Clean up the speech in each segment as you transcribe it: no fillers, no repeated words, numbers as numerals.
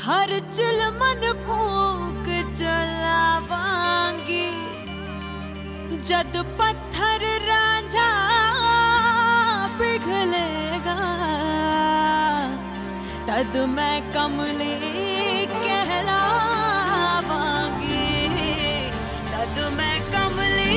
हर chill मन फूक जलावांगी जद पत्थर रांझा पिघलेगा तद मैं कमली कहलावांगी तद मैं कमली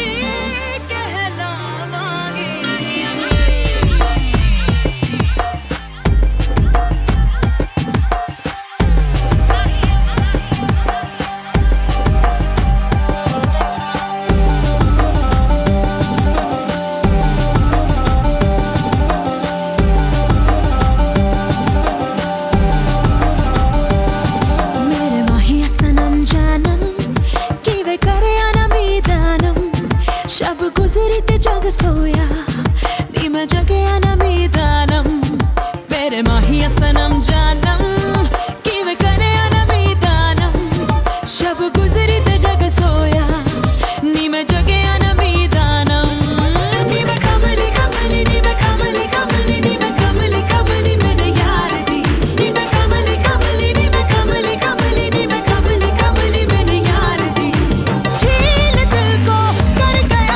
गुजरीते जग सोया नी मैं जगे अनमीदानम मेरे माहिया सनम जानम कि वे करे अनमीदानम शब गुजरीते जग सोया नी मैं जगे अनमीदानम नी मैं कमली कमली नी मैं कमली कमली नी मैं कमली कमली मैंने यार दी नी मैं कमली कमली नी मैं कमली कमली नी मैं कमली कमली मैंने यार दी झील दिल को कर गया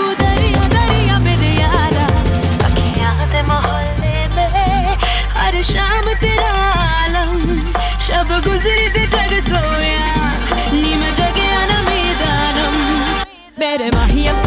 शाम तेरा आलम शब गुजरी ते जग सोया नी मैं जगे अनमीदानम मेरे माहिया